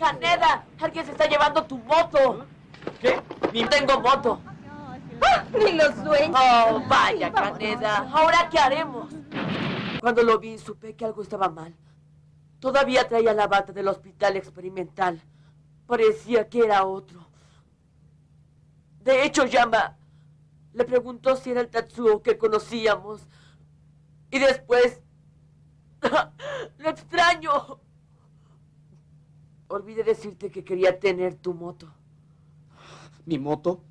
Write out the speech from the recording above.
Kaneda, alguien se está llevando tu moto. ¿Qué? Ni tengo moto. Ni lo sueño. Oh, vaya, Kaneda. ¿Ahora qué haremos? Cuando lo vi, supe que algo estaba mal. Todavía traía la bata del hospital experimental. Parecía que era otro. De hecho, Yama le preguntó si era el Tatsuo que conocíamos. Y después... ¡Lo extraño! Olvidé decirte que quería tener tu moto. ¿Mi moto?